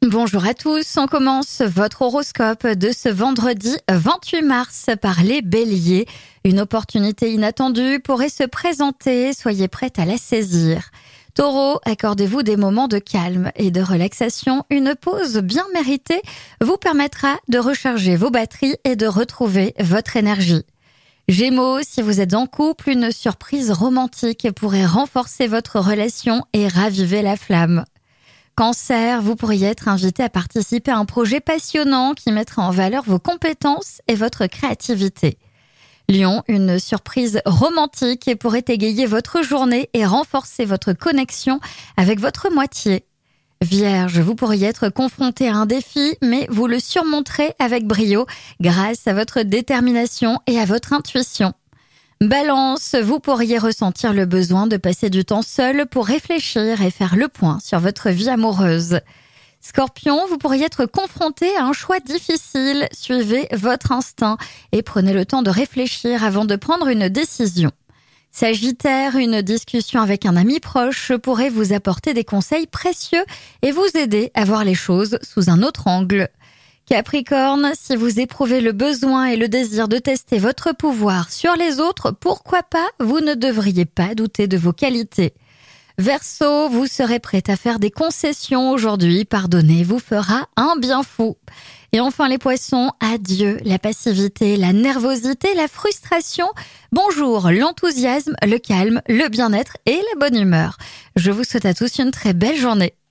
Bonjour à tous, on commence votre horoscope de ce vendredi 28 mars par les béliers. Une opportunité inattendue pourrait se présenter, soyez prête à la saisir. Taureau, accordez-vous des moments de calme et de relaxation. Une pause bien méritée vous permettra de recharger vos batteries et de retrouver votre énergie. Gémeaux, si vous êtes en couple, une surprise romantique pourrait renforcer votre relation et raviver la flamme. Cancer, vous pourriez être invité à participer à un projet passionnant qui mettra en valeur vos compétences et votre créativité. Lion, une surprise romantique pourrait égayer votre journée et renforcer votre connexion avec votre moitié. Vierge, vous pourriez être confronté à un défi, mais vous le surmonterez avec brio grâce à votre détermination et à votre intuition. Balance, vous pourriez ressentir le besoin de passer du temps seul pour réfléchir et faire le point sur votre vie amoureuse. Scorpion, vous pourriez être confronté à un choix difficile. Suivez votre instinct et prenez le temps de réfléchir avant de prendre une décision. Sagittaire, une discussion avec un ami proche pourrait vous apporter des conseils précieux et vous aider à voir les choses sous un autre angle. Capricorne, si vous éprouvez le besoin et le désir de tester votre pouvoir sur les autres, pourquoi pas, vous ne devriez pas douter de vos qualités. Verseau, vous serez prêt à faire des concessions aujourd'hui, pardonner vous fera un bien fou. Et enfin les poissons, adieu la passivité, la nervosité, la frustration. Bonjour l'enthousiasme, le calme, le bien-être et la bonne humeur. Je vous souhaite à tous une très belle journée.